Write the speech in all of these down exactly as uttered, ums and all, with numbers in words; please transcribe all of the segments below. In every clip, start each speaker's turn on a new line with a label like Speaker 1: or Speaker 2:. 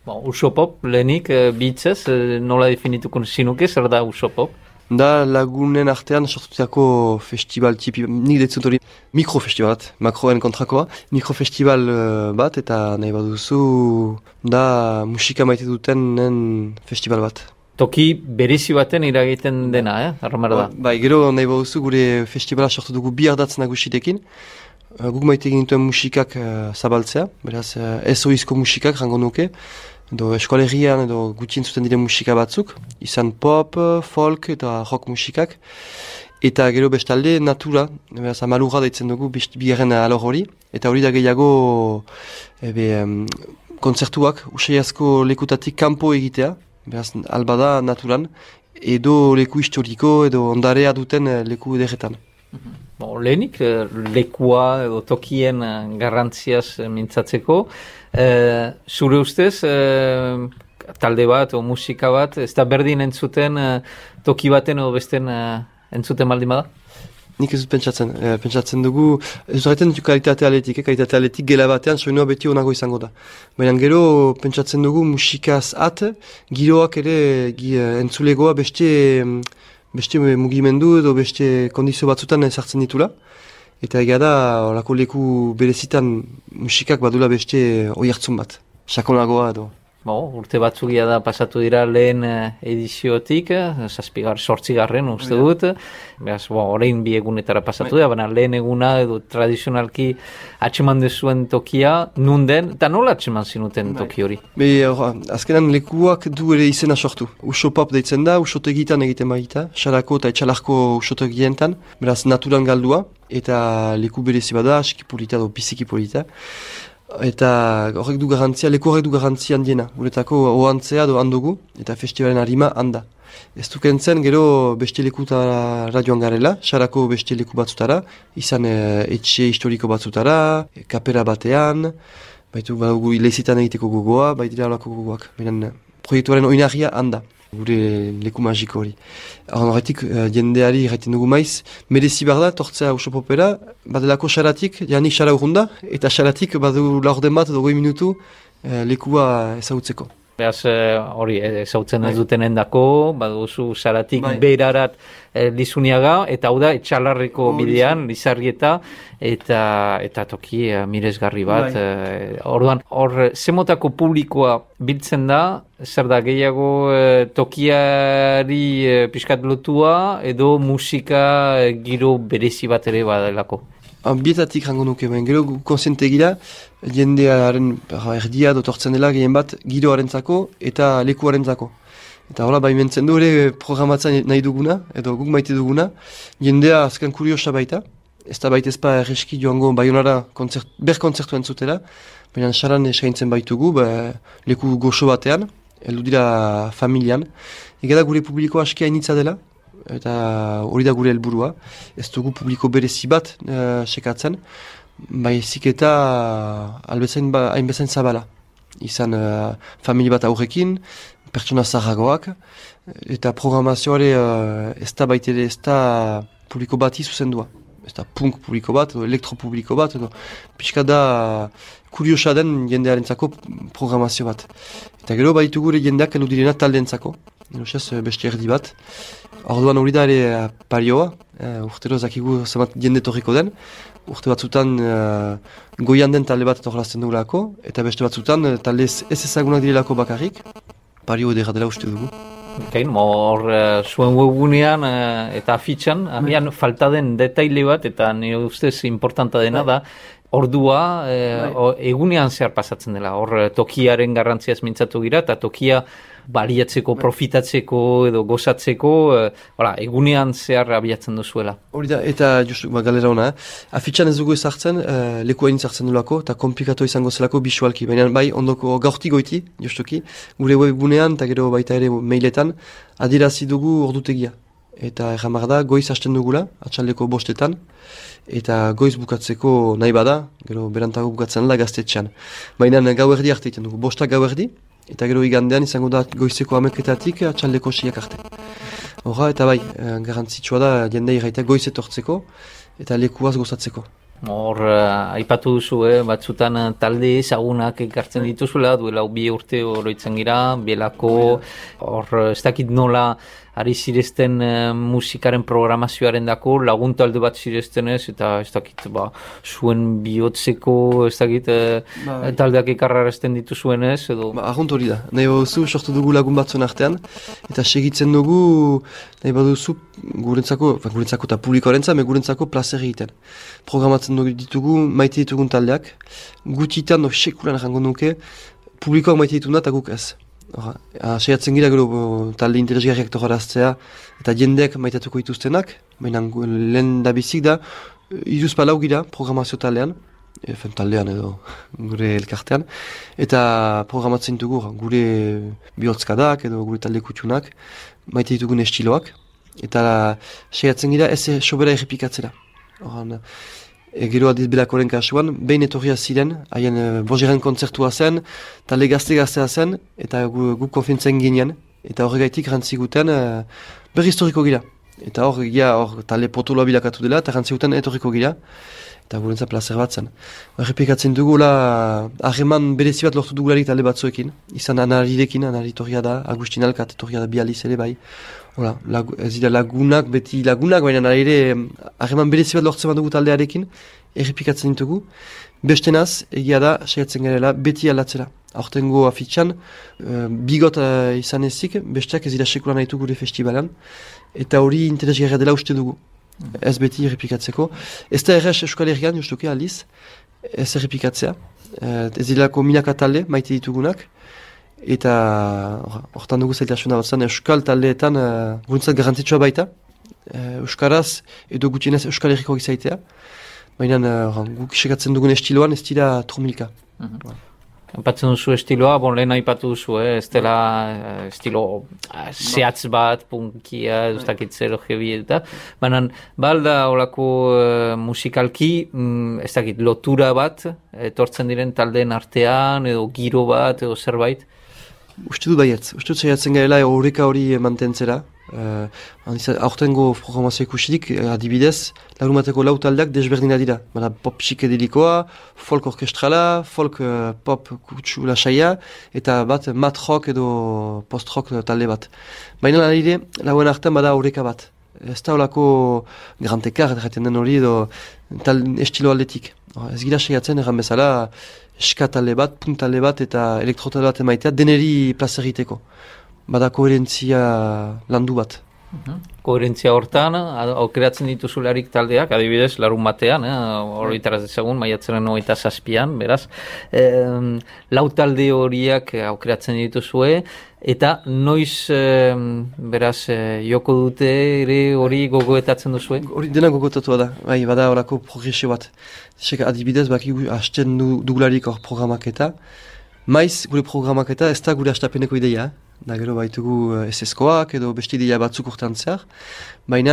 Speaker 1: Bon, Usopop, lehenik, uh, bitzez, uh, nola definituko zinuke, zer da Usopop?
Speaker 2: Da lagunen artean sortutako festival tipi, nik detzut hori mikrofestival bat, makroen kontrakoa, mikrofestival uh, bat eta nahi baduzu da musika maite dutenen festival bat.
Speaker 1: Toki berezi baten iragiten dena, eh? Arromara da.
Speaker 2: Bai, gero nahi baduzu gure festivala sortu dugu bi ardatz nagusitekin. Uh, guk maite egin duten musikak uh, zabaltzea, beraz uh, ez oizko musikak rango nuke. Edo eskoalerian edo gutxien zuten diren musika batzuk, izan pop, folk eta rock musikak. Eta gero bestalde natura, beraz amalurra daitzen dugu bigarren alor hori. Eta hori da gehiago ebe, um, kontzertuak, usai asko lekutatik kanpo egitea, beraz alba da naturan, edo leku historiko edo ondarea duten leku ederretan.
Speaker 1: Bon, lehenik, lekua edo tokien garrantziaz mintzatzeko, e, zure ustez, e, talde bat o musika bat, ez da berdin entzuten e, toki baten edo besten e, entzuten baldin bada?
Speaker 2: Nik ez dut pentsatzen, e, pentsatzen dugu, ez horretzen dut kalitate aletik, eh? Kalitate aletik gela batean soinua beti onago izango da. Baina gero pentsatzen dugu musikaz at, giroak ere gi, entzulegoa beste... beste mugimendu edo beste kondizio batzutan sartzen ditula. Eta egia da, horako leku berezitan musikak badula beste oihartzun bat. Sakonagoa edo.
Speaker 1: Bo, urte batzugia da pasatu dira lehen ediziotik, zazpigar, sortzigarren uste dut. Beraz, bo, orain bi egunetara pasatu da, baina lehen eguna edo tradizionalki atxeman dezuen tokia, nun den, eta nola atxeman zinuten toki hori?
Speaker 2: Be, or, azkenan lekuak du ere izena sortu. Usopop deitzen da, usotegitan egiten baita, xarako eta etxalarko usotegientan, beraz naturan galdua, eta leku berezi bada, aski polita edo biziki polita. Eta horrek du garantzia, leku horrek du garantzia handiena. Guretako oantzea do handugu, eta festivalen harima handa. Ez dukentzen gero beste lekutara joan garela, xarako beste leku batzutara, izan e, etxe historiko batzutara, e, kapera batean, baitu badugu lezitan egiteko gogoa, baitira horako gogoak. Benen proiektuaren oinarria handa, gure leku magiko hori. Horretik uh, jendeari gaiten dugu maiz, merezi behar da, tortzea Usopopera, badelako xaratik, janik xara urrunda, eta xaratik badu laurden bat, dogoi minutu, uh, lekua ezagutzeko.
Speaker 1: Beraz, hori, ezautzen ez duten endako, baduzu xaratik bai. Beirarat e, Lizuniaga, eta hau da, etxalarriko oh, bidean, Lizarrieta, eta, eta toki e, miresgarri bat. Bai. E, orduan, hor, zemotako publikoa biltzen da, zer da gehiago e, tokiari e, pixkat lotua, edo musika e, giro berezi bat ere badelako.
Speaker 2: Bietatik rango nuke, baina gero konsiente gira, jendearen erdia dotortzen dela gehien bat giroarentzako eta lekuarentzako. Eta hola, baimentzen du ere programatzen nahi duguna, edo guk maite duguna, jendea azken kuriosa baita, ez da baita ezpa erreski joango Baionara kontzert, ber kontzertu entzutela, baina xaran eskaintzen baitugu, ba, leku goxo batean, heldu dira familian, egada gure publiko aski hainitza dela, eta hori da gure helburua. Ez dugu publiko berezi bat uh, sekatzen, baizik eta albezain ba, hainbezain zabala. Izan uh, familie bat aurrekin, pertsona zaharragoak, eta programazioare uh, ez da baitere, ez da publiko bati zuzendua. Ez da punk publiko bat, edo elektropubliko bat, edo pixka da kuriosa den jendearentzako programazio bat. Eta gero baitu gure jendeak elu direna taldeentzako, erosez beste erdi bat. Orduan hori da ere parioa, uh, urtero zakigu zemat jende torriko den, urte batzutan uh, goian den talde bat torrazten dugulako, eta beste batzutan uh, talde ez ezagunak direlako bakarrik, pario edera dela uste dugu.
Speaker 1: Kain, hor uh, zuen webunean uh, eta afitxan, agian falta den detaile bat, eta nire ustez importanta dena da, ordua eh, egunean zehar pasatzen dela, hor tokiaren garrantziaz mintzatu gira, eta tokia baliatzeko, profitatzeko edo gozatzeko, eh, hola, egunean zehar abiatzen duzuela. Hori
Speaker 2: da, eta justu, ba, galera hona, eh? Afitxan ez dugu ezartzen, uh, leku hain zartzen dulako, eta komplikatu izango zelako bisualki, baina bai, ondoko gaurti goiti, justuki, gure webunean, eta gero baita ere mailetan, adirazi dugu ordutegia. Eta erramar da, goiz hasten dugula, atxaldeko bostetan, eta goiz bukatzeko nahi bada, gero berantago bukatzen da gaztetxean. Baina gau erdi arte egiten dugu, bostak gau erdi, eta gero igandean izango da goizeko ameketatik atxaldeko siak arte. Horra, eta bai, garantzitsua da jendei gaita goiz etortzeko, eta lekuaz gozatzeko.
Speaker 1: Hor, uh, aipatu duzu, eh, batzutan uh, talde ezagunak ekartzen dituzula, duela bi urte oroitzen gira, Belako, hor, uh, ez dakit nola ari zirezten uh, musikaren programazioaren dako, lagun talde bat zireztenez, eta ez dakit, ba, zuen bihotzeko, ez dakit, uh, ba, taldeak ekarrarazten dituzuenez, edo...
Speaker 2: Ba, ahont hori da, nahi baduzu, sortu dugu lagun batzuen artean, eta segitzen dugu, nahi baduzu, gurentzako, gurentzako eta publikoarentzat, me gurentzako plazer egiten. Programatzen ditugu, maite ditugun taldeak, gutitan, no, sekulan errango nuke, publikoak maite dituna eta guk ez. Saiatzen gira gero talde interesgarriak tokaraztea eta jendeak maitatuko dituztenak, baina lehen da bizik da, iruz palau gira programazio taldean, efen taldean edo gure elkartean, eta programatzen dugu gure bihotzkadak edo gure talde kutxunak, maite ditugun estiloak, eta saiatzen gira ez sobera errepikatzera. E, gero adiz Belakoren kasuan, behin etorria ziren, haien e, bozeren kontzertua zen, talde gazte-gaztea zen, eta gu, gu konfientzen ginen, eta horregaitik rantziguten e, berri historiko gira. Eta hor, gira, hor, talde potoloa bilakatu dela, eta rantziguten etorriko gira, eta gurentzat plazer bat zen. Errepikatzen dugula, harreman berezi bat lortu dugularik talde batzuekin, izan analirekin, analitorria da, Agustin Alkat, etorria da bializ ere bai. Hola, lag, ez dira lagunak, beti lagunak, baina nire harreman berezi bat lortzen bat dugu taldearekin, errepikatzen ditugu. Bestenaz, egia da, saiatzen garela, beti aldatzera. Aurtengo afitxan, uh, bigot uh, izan ezik, besteak ez dira sekulan nahitu gure festivalan, eta hori interesgarria dela uste dugu. Mm. Ez beti errepikatzeko. Ez da errez Euskal Herrian, justuke aldiz, ez errepikatzea. Uh, ez dilako milaka talde, maite ditugunak. Eta hortan dugu zailtasuna bat zen, Euskal taldeetan uh, gurentzat garantzitsua baita, uh, Euskaraz edo gutienez Euskal Herriko izaitea, baina uh, guk sekatzen dugun estiloan ez dira trumilka.
Speaker 1: Mm-hmm. Aipatzen duzu estiloa, bon lehen aipatu duzu, eh? Ez dela uh, estilo uh, zehatz bat, punkia, ez dakit zero jebi eta, baina balda olako uh, musikalki, mm, ez dakit lotura bat, etortzen diren taldeen artean, edo giro bat, edo zerbait?
Speaker 2: Uste dut baietz, uste dut zaiatzen garela horreka hori mantentzera. Uh, Aurtengo programazio ikusirik, adibidez, lagurumateko lau taldeak desberdina dira. Bada pop psikedelikoa, folk orkestrala, folk uh, pop kutsu lasaia, eta bat mat rock edo post rock talde bat. Baina nire, lauen artean bada horreka bat. Ez da olako grantekar, erraten den hori edo tal estilo aldetik. Ez gira saiatzen erran bezala, ska talde bat, punt talde bat eta elektro talde bat emaitea deneri plaza egiteko. Bada koherentzia landu bat.
Speaker 1: Uh-huh. Koherentzia hortan, aukeratzen dituzularik taldeak, adibidez, larun batean, eh, hori taraz dezagun, maiatzaren hogeita zazpian, beraz. Eh, lau talde horiak aukeratzen dituzue, eta noiz, eh, beraz, eh, joko dute ere hori gogoetatzen duzue?
Speaker 2: Hori dena gogoetatua da, bai, bada horako progresio bat. Seka adibidez, baki hasten du, dugularik hor programaketa, maiz gure programaketa ez da gure hastapeneko ideia, da gero baitugu S S koak edo beste ideia batzuk urtean zehar, baina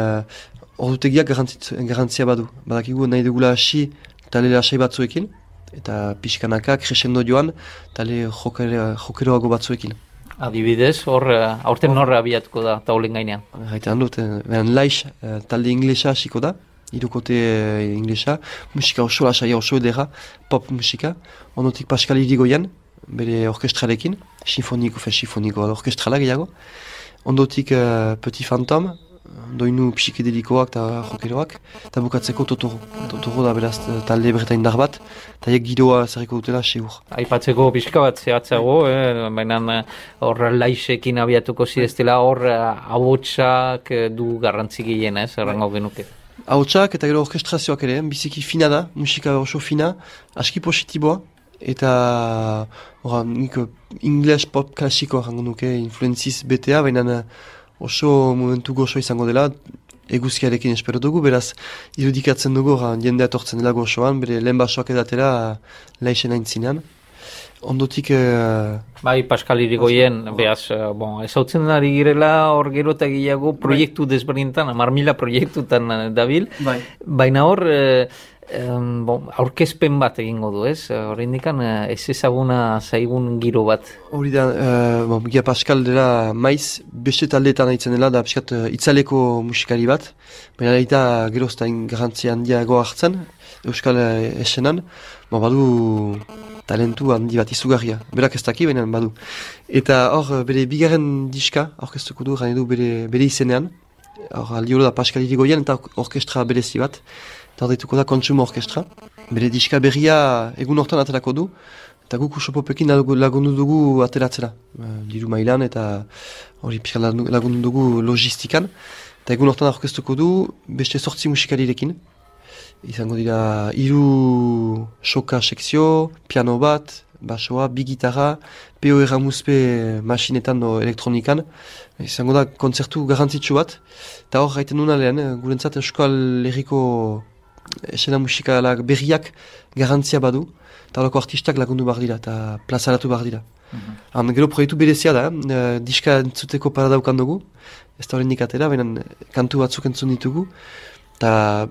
Speaker 2: hor uh, dutegiak garantzia badu. Badakigu nahi dugula hasi tale lasai batzuekin, eta pixkanaka, crescendo joan, tale jokeroago batzuekin.
Speaker 1: Adibidez, hor, aurten norra abiatuko da taulen gainean?
Speaker 2: Gaitan dut, behan laiz, talde inglesa hasiko da, irukote inglesa, musika oso lasaia oso edera, pop musika, ondotik Pascal Irigoyen, bere orkestralekin, sinfoniko, fe sinfoniko, orkestrala gehiago, ondotik uh, Petit Phantom, doinu psikedelikoak eta jokeroak, eta bukatzeko Totoro. Totoro da beraz talde bretaindar bat, eta hiek giroa zerriko dutela seur.
Speaker 1: Aipatzeko pixka bat zehatzago, eh? Baina hor laisekin abiatuko zideztela, hor ahotsak du garrantzi gehien, ez, errango genuke.
Speaker 2: Ahotsak eta gero orkestrazioak ere, biziki fina da, musika oso fina, aski positiboa, eta ora, nik ingles pop klasiko errango nuke, influenziz betea, baina oso momentu gozo izango dela, eguzkiarekin espero dugu, beraz irudikatzen dugu, jendea tortzen dela gozoan, bere lehen basoak edatera laixen aintzinean. Ondotik... Uh,
Speaker 1: bai, Pascal Irigoyen, behaz, uh, bon, ezautzen ari girela hor gero eta gehiago proiektu desberdintan, amar mila proiektutan uh, dabil, bai. Baina hor, uh, um, bon, aurkezpen bat egingo du, ez? Hor indikan, uh, ez ezaguna zaigun giro bat.
Speaker 2: Hori da, uh, bon, Gia Pascal dela maiz, beste taldeetan haitzen dela, da piskat uh, itzaleko musikari bat, baina eta gerozta garrantzia handiago hartzen, Euskal esenan, bon, badu talentu handi bat izugarria. Berak ez daki, baina badu. Eta hor, bere bigarren diska, orkestuko du, gane du bere, bere izenean. Hor, aldiolo da Pascal Irigoyen eta orkestra berezi bat. Eta hor dituko da Kontsumo Orkestra. Bere diska berria egun hortan aterako du. Eta guk usopopekin lagundu dugu ateratzera. Diru mailan eta hori pixka lagundu dugu logistikan. Eta egun hortan orkestuko du beste sortzi musikarirekin. Izango dira hiru soka sekzio, piano bat, basoa, bi gitarra, P O Erramuzpe masinetan o elektronikan. Izango da kontzertu garrantzitsu bat. Eta hor gaiten nuna lehen, gurentzat Euskal Herriko esena musikalak berriak garrantzia badu. Eta horako artistak lagundu behar dira eta plazaratu behar dira. Mm-hmm. Gero proiektu berezia da, uh, diska entzuteko paradaukan dugu. Ez da horrendik atera, baina kantu batzuk entzun ditugu. Eta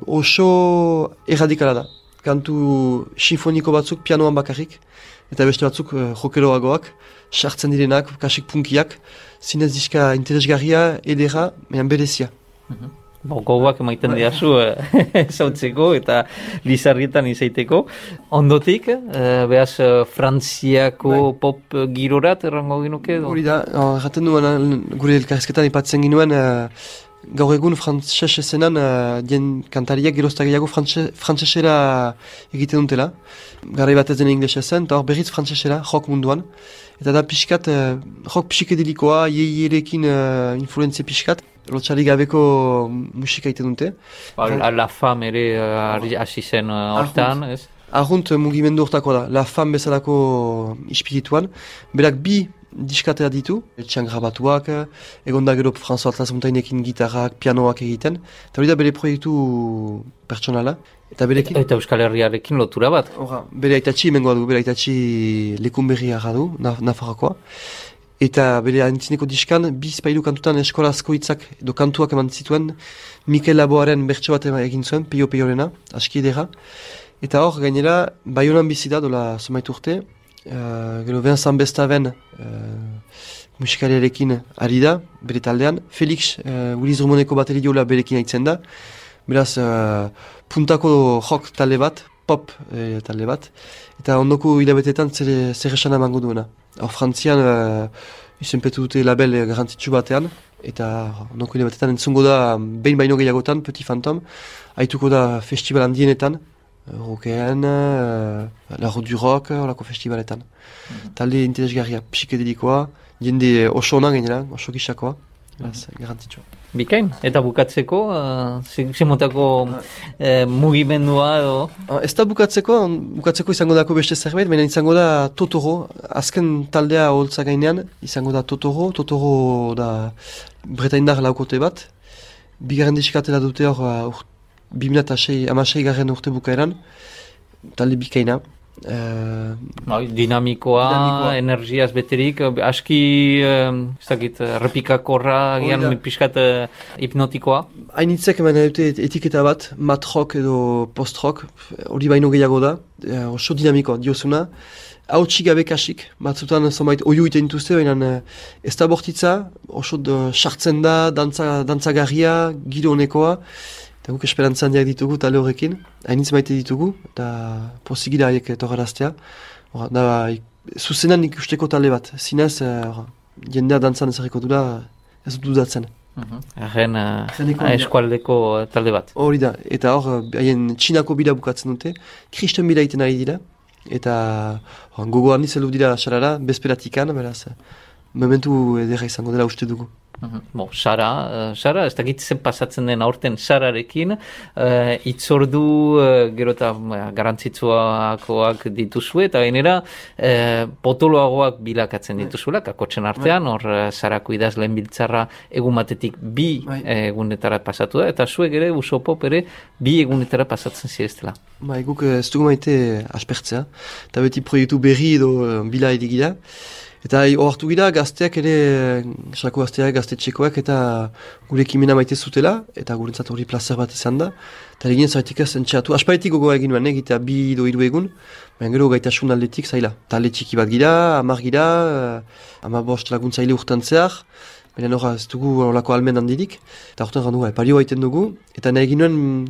Speaker 2: oso erradikala da. Kantu sinfoniko batzuk pianoan bakarrik. Eta beste batzuk uh, jokeroagoak, sartzen direnak, kasik punkiak. Zinez diska interesgarria, edera, baina berezia.
Speaker 1: Mm-hmm. Bo, gogoak emaiten diazu ezautzeko eta lizarrietan izaiteko. Ondotik, eh, behaz Frantziako bai. Pop girorat errango ginuke?
Speaker 2: Hori da, erraten duen, gure elkarrizketan ipatzen ginuen, uh, gaur egun frantzes esenan uh, dien kantariak gerozta gehiago frantzesera egiten dutela. Garai bat ez den ingles esen, eta hor berriz frantzesera, rock munduan. Eta da pixkat, uh, rock psikedelikoa, yeierekin uh, influentzia pixkat. Lotxarik gabeko musika egiten dute.
Speaker 1: La, la Fam ere hasi uh, zen hortan, uh, ez?
Speaker 2: Arrunt mugimendu hortako da, La Fam bezalako ispirituan. Berak bi diskatea ditu, etxean grabatuak, egon da gero François Atlas-Montainekin gitarrak, pianoak egiten. Eta hori da bere proiektu pertsonala. Eta, berekin,
Speaker 1: eta Euskal Herriarekin lotura bat?
Speaker 2: Horra, bere aitatxi emengoa du, bere aitatxi lekunberria du, Nafarroakoa. Eta bere antzineko diskan, bi spailu kantutan eskolazko hitzak edo kantuak eman zituen, Mikel Laboaren bertso bat egin zuen, Pio Piorena, aski edera. Eta hor, gainera, Baionan bizi da, dola somait urte, uh, gero Vincent Bestaven uh, musikariarekin ari da, bere taldean, Felix uh, Willis Drummondeko bateri diola berekin haitzen da, beraz, uh, puntako rock talde bat, pop eh, talde bat, eta ondoko hilabetetan zer, zer esan emango duena. Hor, Frantzian uh, izenpetu dute label garrantzitsu batean, eta ondoko hilabetetan entzungo da behin baino gehiagotan, Petit Phantom, haituko da festival handienetan, rockean, uh, la route du rock, horako festivaletan. Mm-hmm. Talde interesgarria, psikedelikoa, jende oso ona gainera, oso gisakoa, mm-hmm. garrantzitsua.
Speaker 1: Bikain, eta bukatzeko, uh, zimotako uh, mugimendua edo?
Speaker 2: Uh, ez da bukatzeko, bukatzeko izango dako beste zerbait, baina izango da Totoro, azken taldea holtza gainean, izango da Totoro, Totoro da bretaindar laukote bat, bigarren diskatela dute hor, uh, bi mila hamasei garren urte bukaeran, talde bikaina. Uh,
Speaker 1: no, dinamikoa, dinamikoa, energiaz beterik, aski, uh, ez dakit, repikakorra, gian pixkat uh, hipnotikoa.
Speaker 2: Hainitzek eman dute etiketa bat, mat rock edo post rock, hori baino gehiago da, uh, oso dinamikoa, diozuna. Hau txigabe kasik, batzutan zomait oiu iten dituzte, baina uh, ez da bortitza, oso sartzen da, dantza, dantzagarria, giro honekoa. Eta guk esperantza handiak ditugu tale horrekin, hainitz maite ditugu, eta posigira haiek torraraztea. Zuzenan ikusteko tale bat, zinez, uh, jendea dantzan ezarriko dula, ez dut dudatzen.
Speaker 1: Arren uh, eskualdeko talde bat.
Speaker 2: Hori da, eta hor, haien txinako bida bukatzen dute, kristen bida iten ari dira, eta or, gogo handi zelu dira sarara, bezperatikan, beraz, momentu edera izango dela uste dugu.
Speaker 1: Uh-huh. Bo, Sara, uh, Sara, ez dakit zen pasatzen den aurten Sararekin, uh, itzordu uh, gero eta uh, garantzitsuakoak dituzue, eta gainera uh, potoloagoak bilakatzen dituzuela, kakotxen artean, hor uh, Sarako idazleen biltzarra egun batetik bi uh, egunetara pasatu da, eta zuek ere, usopop ere, bi egunetara pasatzen zireztela.
Speaker 2: Ba, guk ez dugu maite aspertzea, eta beti proiektu berri edo uh, bila edigida. Eta ohartu gira gazteak ere, salako gazteak, gazte txekoak, eta gure ekimena maite zutela, eta gurentzat hori plazer bat izan da. Eta egin zaitik ez entxeatu, asparetik gogoa egin nuen, egitea bi edo hiru egun, baina gero gaitasun aldetik zaila. Talde txiki bat gira, hamar gira, hamar bost laguntzaile urtean zehar, baina nora ez dugu horako almen handirik, eta horretan gandu, pario baiten dugu, eta nahi egin nuen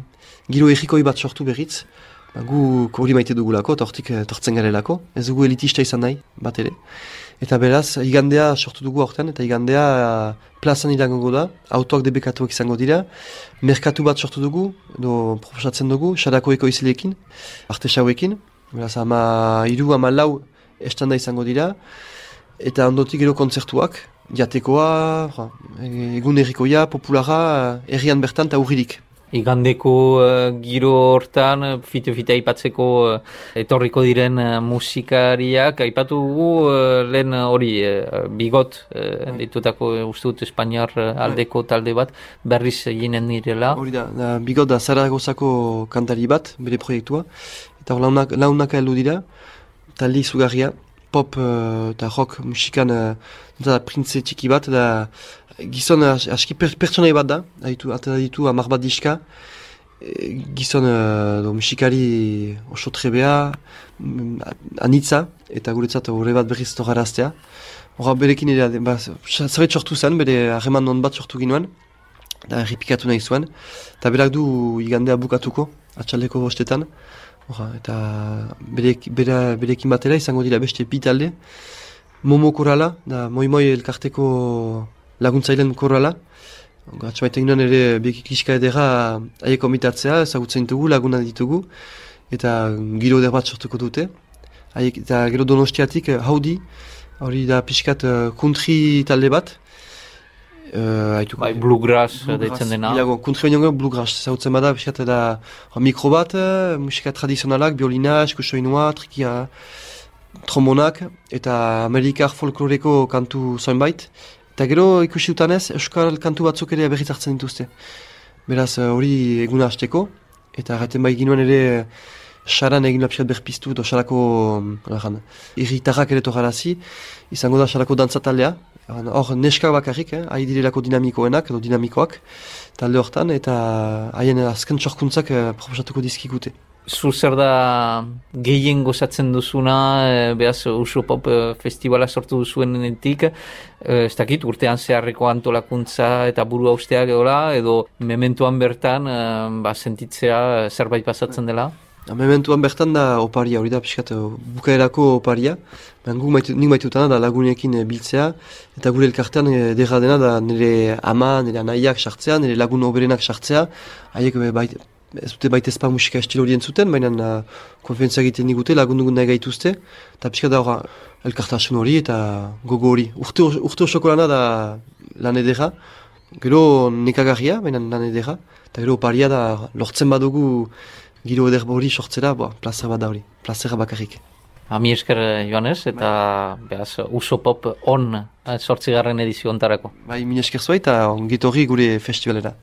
Speaker 2: giro errikoi bat sortu berriz, ba, gu hori maite dugulako, eta hortik tortzen garelako, ez dugu elitista izan nahi, bat ere. Eta beraz, igandea sortu dugu hortan, eta igandea plazan irangongo da, autoak debekatuak izango dira, merkatu bat sortu dugu, edo proposatzen dugu, xarakoeko izilekin, artesauekin, beraz, ama iru, ama lau estanda izango dira, eta ondotik gero kontzertuak, jatekoa, egun errikoia, populara, herrian bertan eta urririk.
Speaker 1: Igandeko uh, giro hortan, fite-fite aipatzeko uh, etorriko diren uh, musikariak, aipatu dugu uh, lehen hori uh, bigot, uh, ditutako uh, uste dut Espainiar uh, aldeko talde bat, berriz eginen direla.
Speaker 2: Hori da, da bigot da Zaragozako kantari bat, bere proiektua, eta hor launak, launaka heldu dira, talde izugarria, pop uh, eta rock musikan uh, da printze txiki bat, da gizon aski per, pertsonai bat da, aditu, atera ditu amar bat diska, e, gizon uh, do, musikari oso trebea, anitza, eta guretzat horre bat berriz togaraztea. Horra berekin ere, ba, zerbait sortu zen, bere harreman non bat sortu ginoen, da erripikatu nahi zuen, eta berak du igandea bukatuko, atxaldeko bostetan, horra, eta berek, bere, berekin batera izango dira beste bitalde, Momo korala, da moi-moi elkarteko laguntzailen korala. Atxamaiten ginoen ere bieki kliska edera aieko mitatzea, ezagutzen dugu, laguna ditugu, eta giro eder bat sortuko dute. Aiek, eta gero Donostiatik haudi, hori da pixkat country talde bat. Uh,
Speaker 1: bai, bluegrass deitzen dena.
Speaker 2: Ilago, country baino bluegrass, ezagutzen bada, pixkat da mikro bat, musika tradizionalak, biolina, eskusoinua, trikia, trombonak, eta amerikar folkloreko kantu zoinbait. Eta gero ikusi dutanez, euskal kantu batzuk ere berriz hartzen dituzte. Beraz, hori eguna hasteko, eta gaten bai ginoen ere saran egin lapsat berpiztu, edo sarako irritarrak ere togarazi, izango da sarako dantzataldea. Hor, neska bakarrik, eh, ahi direlako dinamikoenak, edo dinamikoak, talde hortan, eta haien azken txorkuntzak eh, proposatuko dizkigute.
Speaker 1: Zu zer da gehien gozatzen duzuna, e, behaz Uso Pop e, festivala sortu duzuenetik, e, ez dakit, urtean zeharreko antolakuntza eta buru hausteak edola, edo mementuan bertan e, ba, sentitzea zerbait pasatzen dela?
Speaker 2: Mementuan bertan da oparia, hori da pixkat bukaerako oparia. Maitu, nik maitutana da lagunekin biltzea, eta gure elkartean derra dena da nire ama, nire anaiak sartzea, nire lagun oberenak sartzea, haiek bait, ez dute baita ezpa musika estilo horien zuten, baina uh, konfientzia egiten digute, lagundugun nahi gaituzte, eta pixka da hori elkartasun hori eta gogo hori. Urte, urte osoko lana da lan edera, gero nekagarria, baina lan edera, eta gero oparia da lortzen badugu giro eder hori sortzera, plazer bat da hori, plazera bakarrik.
Speaker 1: Ami esker Joanes, eta behaz Uso Pop on sortzigarren edizio ontarako.
Speaker 2: Bai, mi esker zua eta ongitorri gure festivalera.